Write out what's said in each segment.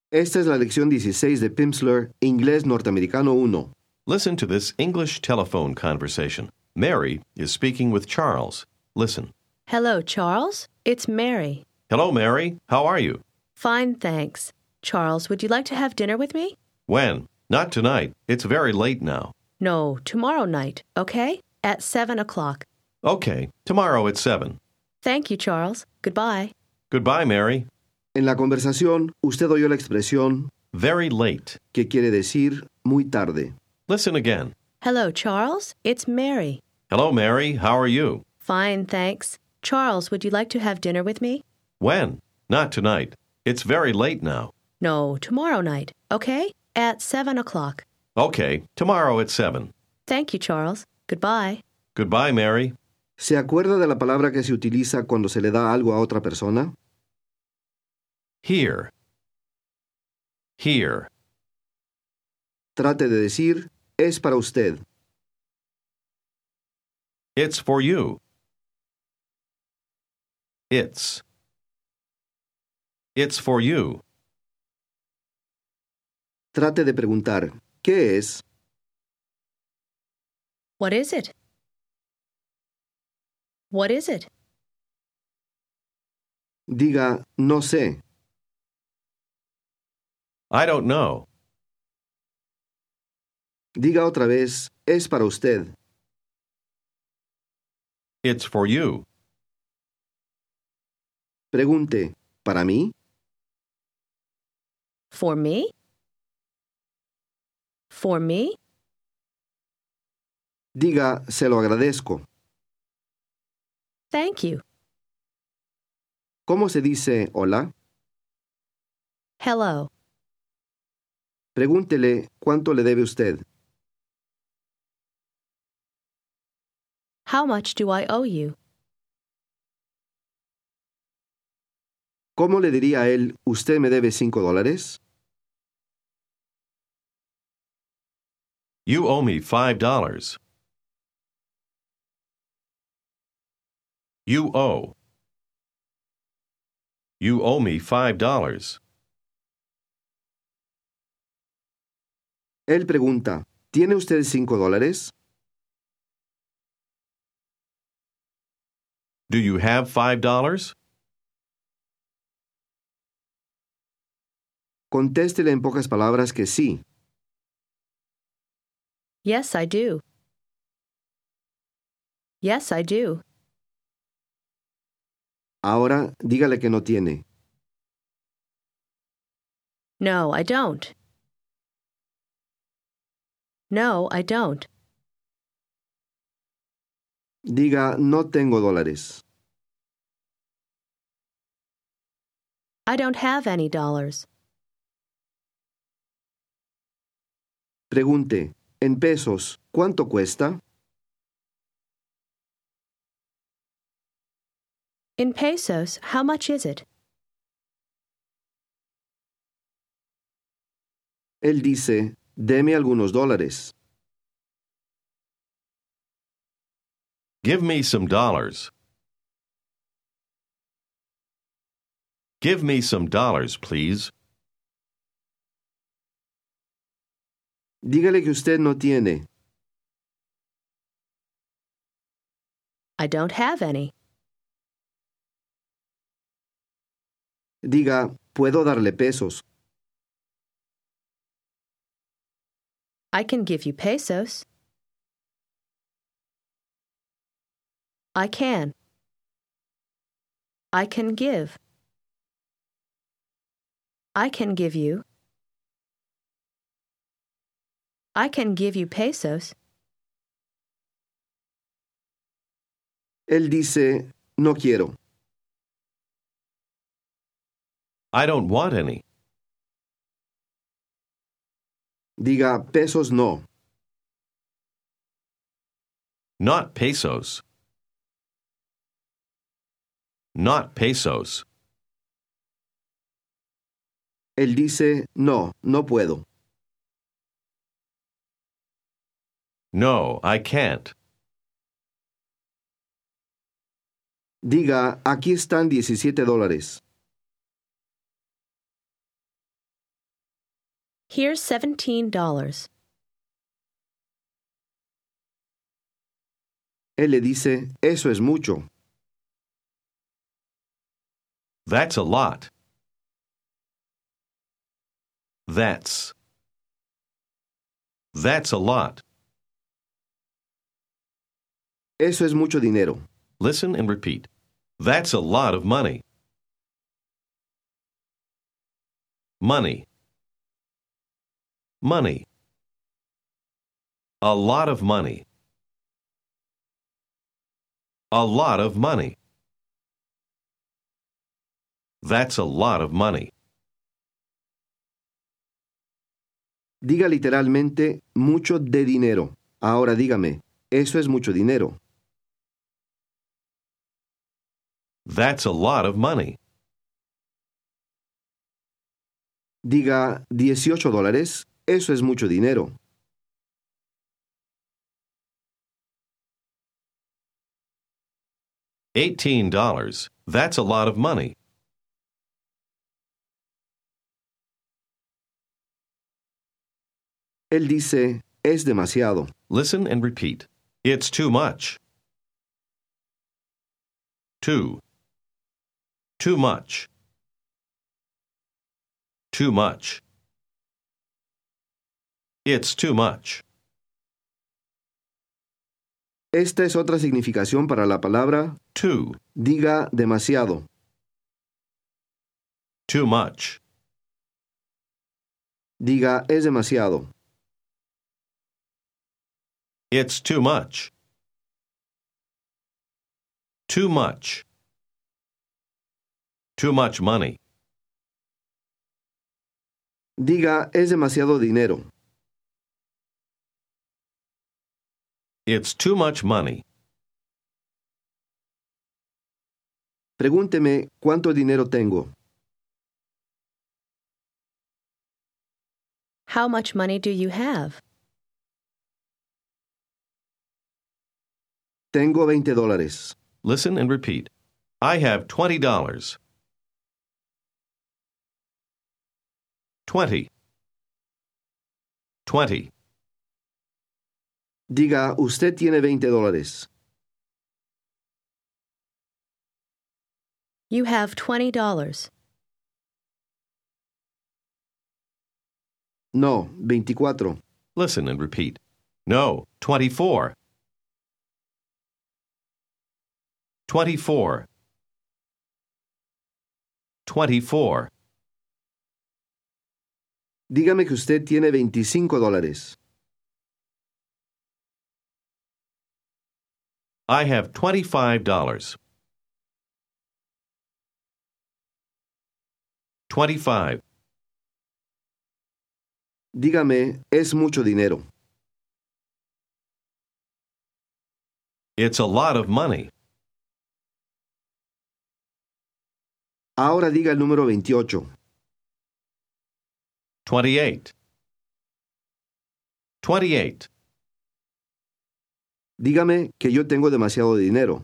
Esta es la lección 16 de Pimsleur, Inglés Norteamericano 1. Listen to this English telephone conversation. Mary is speaking with Charles. Listen. Hello, Charles. It's Mary. Hello, Mary. How are you? Fine, thanks. Charles, would you like to have dinner with me? When? Not tonight. It's very late now. No, tomorrow night, okay? At 7 o'clock. Okay, tomorrow at 7. Thank you, Charles. Goodbye. Goodbye, Mary. En la conversación, usted oyó la expresión Very late. que quiere decir muy tarde. Listen again. Hello, Charles. It's Mary. Hello, Mary. How are you? Fine, thanks. Charles, would you like to have dinner with me? When? Not tonight. It's very late now. No, tomorrow night, okay? At 7 o'clock. Okay, tomorrow at 7. Thank you, Charles. Goodbye. Goodbye, Mary. ¿Se acuerda de la palabra que se utiliza cuando se le da algo a otra persona? Here. Here. Trate de decir, es para usted. It's for you. It's. It's for you. Trate de preguntar, ¿qué es? What is it? What is it? Diga, no sé. I don't know. Diga otra vez, es para usted. It's for you. Pregunte, ¿para mí? For me? For me? Diga, se lo agradezco. Thank you. ¿Cómo se dice hola? Hello. Pregúntele, ¿cuánto le debe usted? How much do I owe you? ¿Cómo le diría a él, usted me debe $5? You owe me $5. You owe. You owe me $5. Él pregunta, ¿tiene usted $5? Do you have $5? Contéstele en pocas palabras que sí. Yes, I do. Yes, I do. Ahora, dígale que no tiene. No, I don't. No, I don't. Diga, no tengo dólares. I don't have any dollars. Pregunte, en pesos, ¿cuánto cuesta? In pesos, how much is it? Él dice, deme algunos dólares. Give me some dollars. Give me some dollars, please. Dígale que usted no tiene. I don't have any. Diga, puedo darle pesos. I can give you pesos. I can. I can give. I can give you. I can give you pesos. Él dice, no quiero. I don't want any. Diga, pesos no. Not pesos. Not pesos. Él dice, no, no puedo. No, I can't. Diga, aquí están $17. Here's $17. Él le dice, eso es mucho. That's a lot. That's a lot. Eso es mucho dinero. Listen and repeat. That's a lot of money. Money. Money. A lot of money. A lot of money. That's a lot of money. Diga literalmente mucho de dinero. Ahora dígame, eso es mucho dinero. That's a lot of money. Diga $18. Eso es mucho dinero. $18. That's a lot of money. Él dice, es demasiado. Listen and repeat. It's too much. Too. Too much. Too much. It's too much. Esta es otra significación para la palabra Too. diga demasiado. Too much. Diga es demasiado. It's too much. Too much. Too much money. Diga es demasiado dinero. It's too much money. Pregúnteme cuánto dinero tengo. How much money do you have? Tengo $20. Listen and repeat. I have $20. 20. 20. Diga, usted tiene $20. You have $20. No, 24. Listen and repeat. No, 24. 24. 24. Dígame que usted tiene $25. I have $25. 25. Dígame, es mucho dinero. It's a lot of money. Ahora diga el número 28. 28. 28. Dígame que yo tengo demasiado dinero.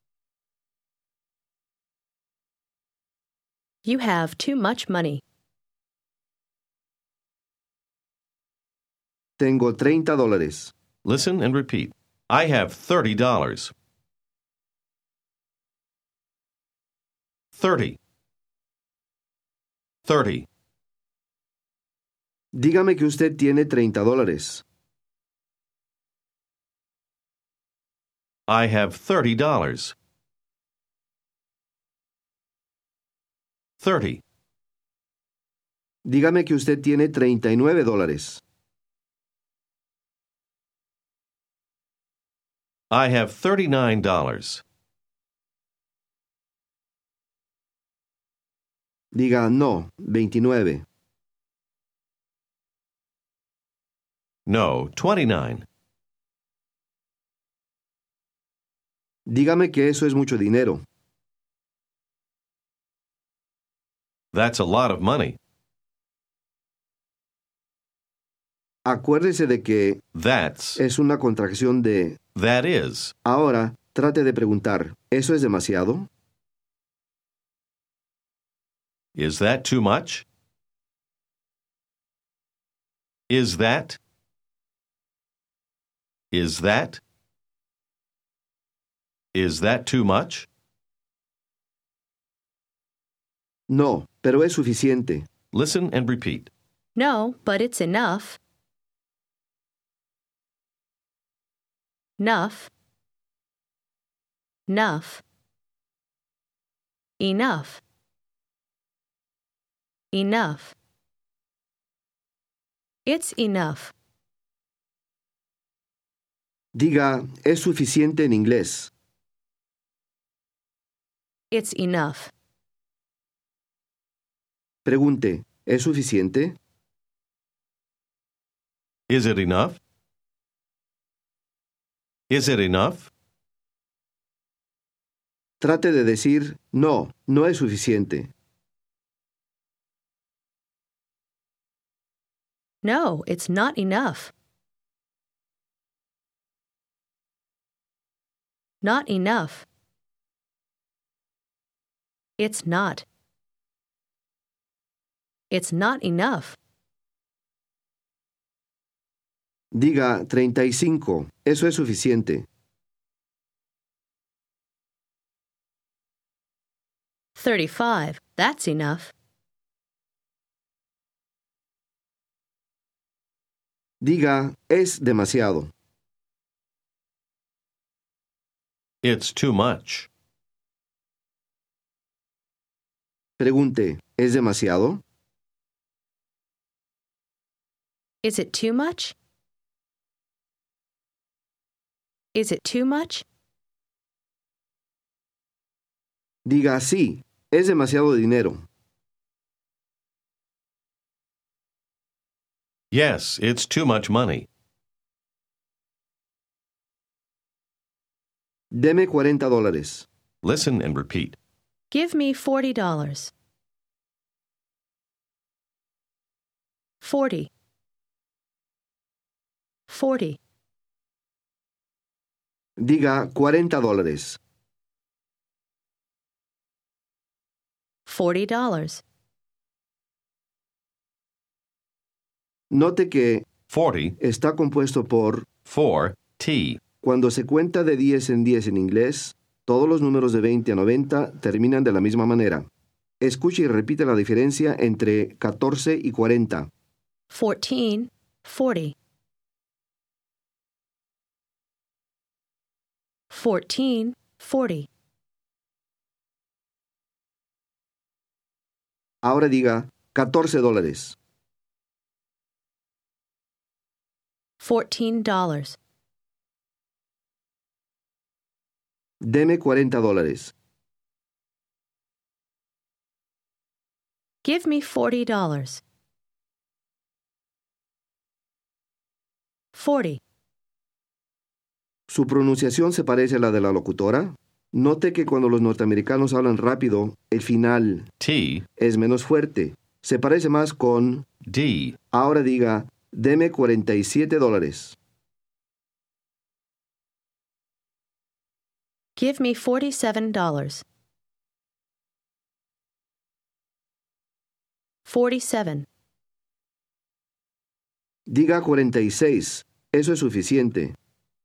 You have too much money. Tengo $30. Listen and repeat. I have $30. 30. 30. Dígame que usted tiene $30. I have $30. 30. Dígame que usted tiene $39. I have $39. Diga, no, 29. No, 29. Dígame que eso es mucho dinero. That's a lot of money. Acuérdese de que That's, es una contracción de... that is. Ahora, trate de preguntar, ¿eso es demasiado? Is that too much? Is that? Is that? Is that too much? No, pero es suficiente. Listen and repeat. No, but it's enough. Enough. Enough. Enough. Enough. It's enough. Diga, es suficiente en inglés. It's enough. Pregunte, ¿es suficiente? Is it enough? Is it enough? Trate de decir, no, no es suficiente. No, it's not enough. Not enough. It's not. It's not enough. Diga 35, eso es suficiente. 35, that's enough. Diga, es demasiado. It's too much. Pregunte, ¿es demasiado? Is it too much? Is it too much? Diga, sí, es demasiado dinero. Yes, it's too much money. Deme $40. Listen and repeat. Give me $40. 40. 40. Diga $40. $40. Note que 40 está compuesto por, for T. cuando se cuenta de 10 en 10 en inglés, todos los números de 20 a 90 terminan de la misma manera. Escuche y repite la diferencia entre 14 y 40. 14. 40. 14. 40. Ahora diga $14. $14. Deme $40. Give me $40. 40. ¿Su pronunciación se parece a la de la locutora? Note que cuando los norteamericanos hablan rápido, el final T. es menos fuerte. Se parece más con... D. Ahora diga, deme $47. Give me $47. 47. Diga 46. Eso es suficiente.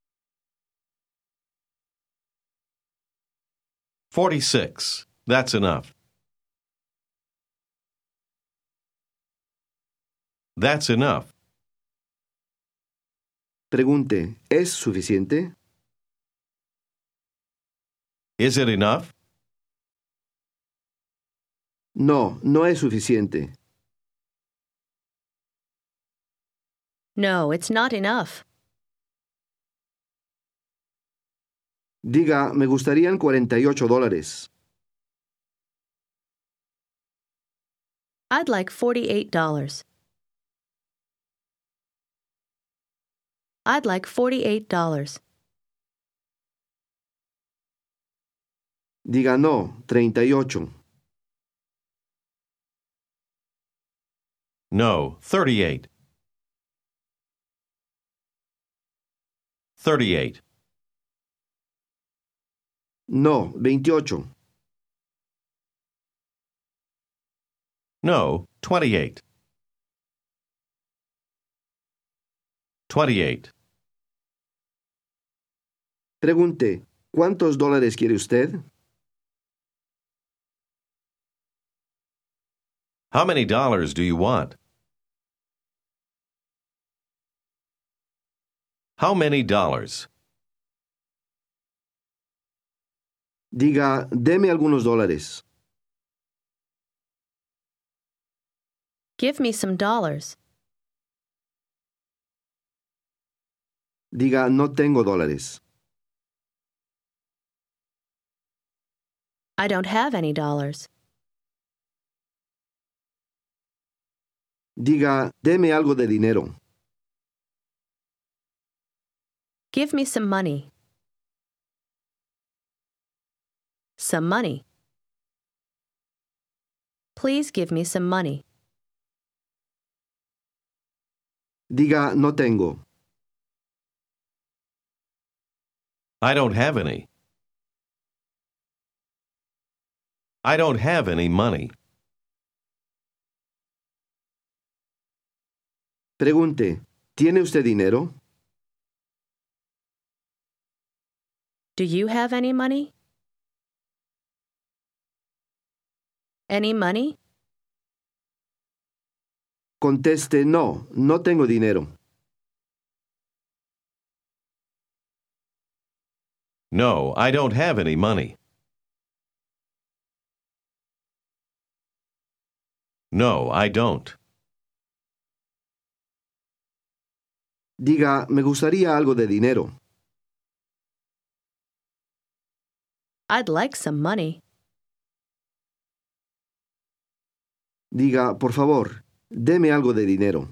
46. That's enough. That's enough. Pregunte, ¿es suficiente? Is it enough? No, no es suficiente. No, it's not enough. Diga, me gustarían $48. I'd like $48. I'd like $48. Diga no, 38. No, 38. 38. No, 28. No, 28. 28. Pregunte, ¿cuántos dólares quiere usted? How many dollars do you want? How many dollars? Diga, deme algunos dólares. Give me some dollars. Diga, no tengo dólares. I don't have any dollars. Diga, deme algo de dinero. Give me some money. Some money. Please give me some money. Diga, no tengo. I don't have any. I don't have any money. Pregunte, ¿tiene usted dinero? Do you have any money? Any money? Conteste, no, no tengo dinero. No, I don't have any money. No, I don't. Diga, me gustaría algo de dinero. I'd like some money. Diga, por favor, deme algo de dinero.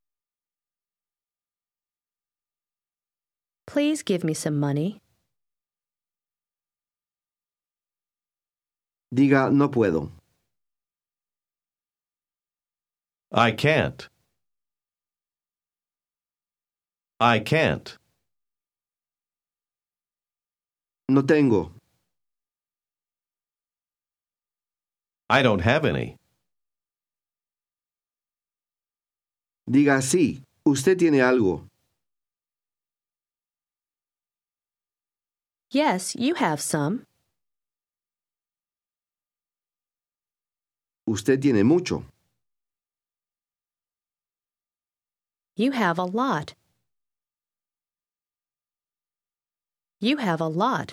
Please give me some money. Diga, no puedo. I can't. I can't. No tengo. I don't have any. Diga, sí, usted tiene algo. Yes, you have some. Usted tiene mucho. You have a lot. You have a lot.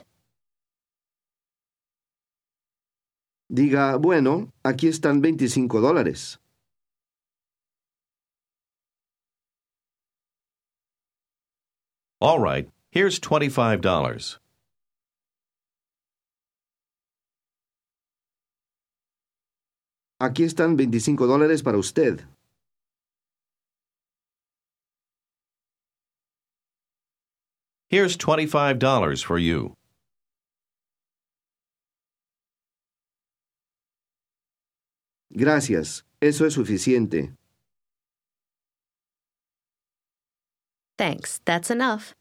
Diga, bueno, aquí están $25. All right, here's $25. Aquí están $25 para usted. Here's $25 for you. Gracias, eso es suficiente. Thanks, that's enough.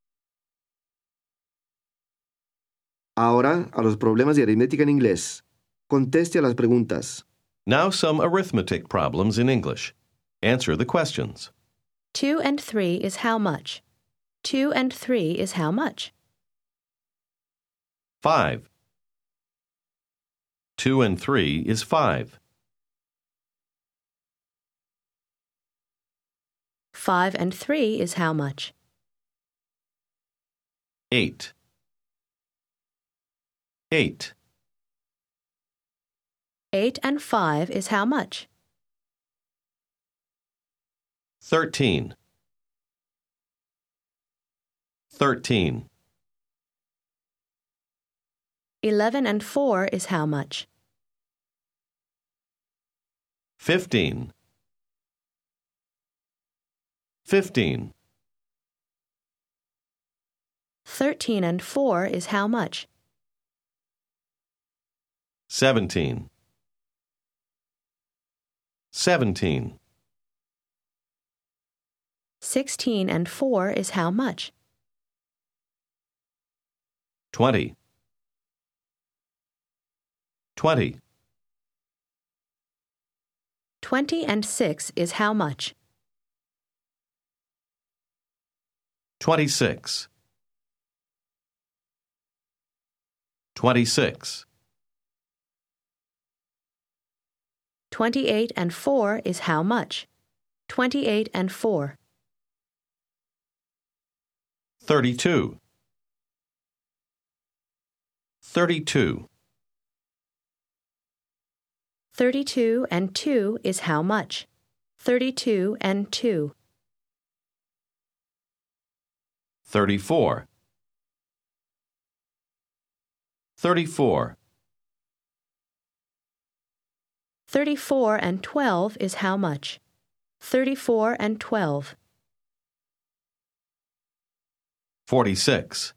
Ahora, a los problemas de aritmética en inglés. Conteste a las preguntas. Now some arithmetic problems in English. Answer the questions. 2 and 3 is how much? 2 and 3 is how much? 5. 2 and 3 is 5. 5 and 3 is how much? 8. 8. 8 and 5 is how much? 13. 13. 11 and 4 is how much? 15. 15. 13 and 4 is how much? 17. 17. 16 and 4 is how much? 20. 20. 20 and 6 is how much? 26. 26. 28 and 4 is how much? 28 and 4. 32. 32. 32 and 2 is how much? 32 and 2. 34. 34. 34 and 12 is how much? 34 and 12. 46.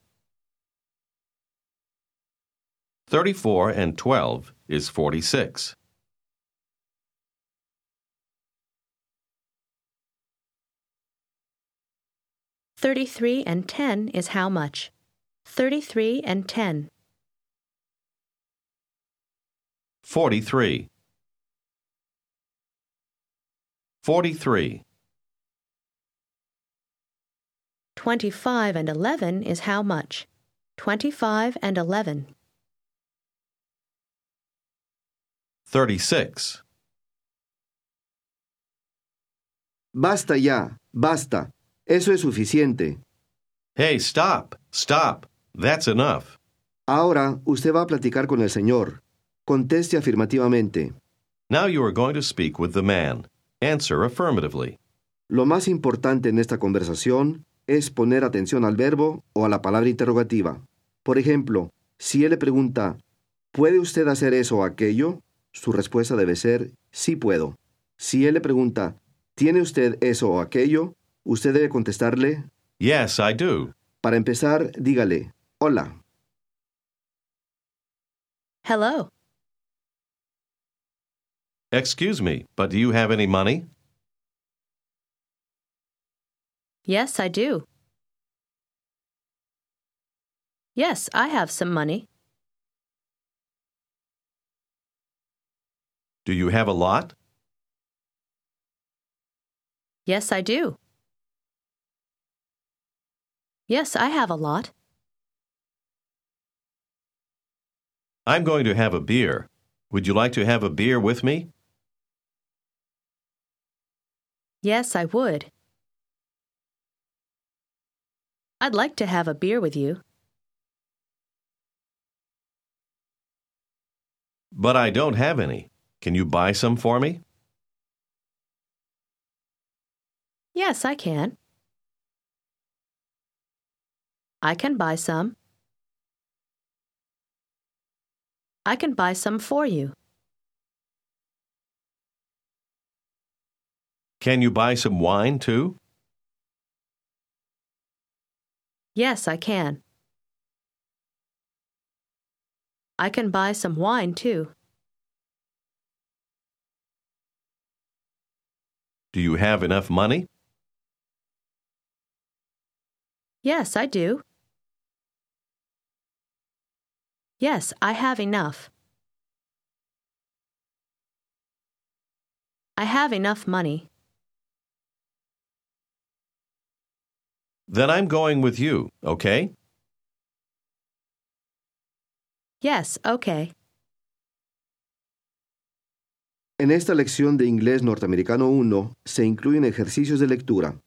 34 and 12 is 46. 33 and 10 is how much? 33 and 10. 43. 43. 25 and 11 is how much? 25 and 11. 36. Basta ya, basta. Eso es suficiente. Hey, stop, stop. That's enough. Ahora usted va a platicar con el Señor. Conteste afirmativamente. Now you are going to speak with the man. Answer affirmatively. Lo más importante en esta conversación es poner atención al verbo o a la palabra interrogativa. Por ejemplo, si él le pregunta, ¿puede usted hacer eso o aquello? Su respuesta debe ser, sí puedo. Si él le pregunta, ¿tiene usted eso o aquello? Usted debe contestarle, Yes, I do. para empezar, dígale, hola. Hello. Excuse me, but do you have any money? Yes, I do. Yes, I have some money. Do you have a lot? Yes, I do. Yes, I have a lot. I'm going to have a beer. Would you like to have a beer with me? Yes, I would. I'd like to have a beer with you. But I don't have any. Can you buy some for me? Yes, I can. I can buy some. I can buy some for you. Can you buy some wine too? Yes, I can. I can buy some wine too. Do you have enough money? Yes, I do. Yes, I have enough. I have enough money. Then I'm going with you, okay? Yes, okay. En esta lección de inglés norteamericano 1 se incluyen ejercicios de lectura.